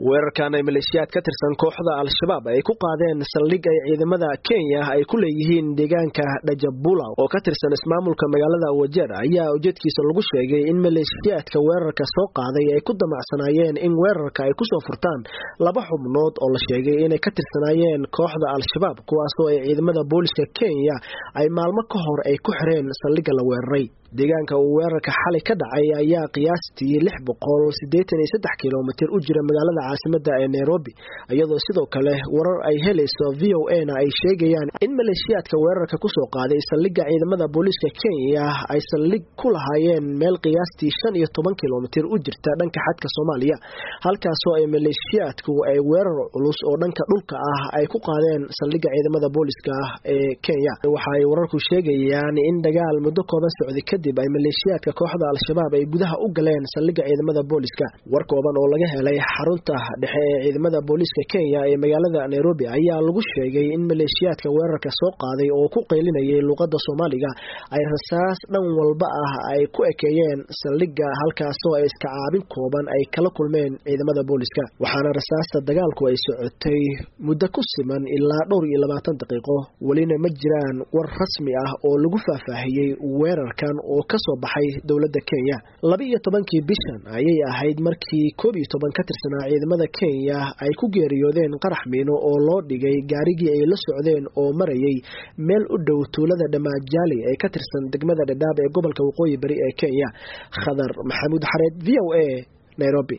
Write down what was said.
weerarkan ay maleeshiyaad ka tirsan kooxda al-shabaab ay ku qaadeen saldhig ay ciidamada Kenya ay ku leeyihiin deegaanka Dajabula oo ka tirsan ismaamulka magaalada Wajir ayaa ujeedkiisa lagu sheegay in maleeshiyaadka weerarka soo qaaday ay ku damacsanaayeen in weerarka ay ku soo furtaan laba xubnood oo la sheegay inay ka tirsanaayeen kooxda al-shabaab kuwaas oo ay ciidamada booliska Kenya ay maalmo ka hor ay ku xireen saldhiga la weeraray deegaanka uu weerarka xalay ka dhacay ayaa qiyaastii 683 kiiloomitir u jira magaalada caasimadda ee Nairobi iyadoo sidoo kale warar ay helayso VOA-na ay sheegayaan in maleeshiyaadka weerarka ku soo qaaday saldhiga ciidamada booliska Kenya ay saldhig ku lahaayeen meel qiyaastii 15 kiiloomitir u jirta dhanka xadka Soomaaliya halkaas oo ay maleeshiyaadku ay weerar culus oo dhanka dhulka ah ay ku qaadeen saldhiga ciidamada booliska ee Kenya waxa ay wararku sheegayaan in dagaal muddo kooban socday kadib ay maleeshiyaadka kooxda al-shabaab ay gudaha u galeen saldhiga ciidamada booliska war kooban oo laga helay xarunta dhexe ee ciidamada booliska Kenya ee magaalada Nairobi ayaa lagu sheegay in maleeshiyaadka weerarka soo qaaday oo ku qeylinayay luqadda Soomaaliga ay rasaas dhan walba ah ay ku ekeeyeen saldhiga halkaas oo ay iska caabin kooban ay kala kulmeen ciidamada booliska waxaana rasaasta dagaalku ay socotay muddo ku siman ilaa 22 daqiiqo walina ma jiraan war rasmi ah oo lagu faahfaahiyay weerarkan oo ka soo baxay dawladda Kenya 12kii bishan ayay ahayd markii 11 ka tirsanaa ciidamada Kenya ay ku geeriyoodeen qarax miino oo loo dhigay gaarigii ay la socdeen oo marayay meel u dhow tuulada Damajali ee ka tirsan degmada Dadaab ee gobolka Waqooyi Bari ee Kenya Khadar Maxamuud Xareed VOA Nairobi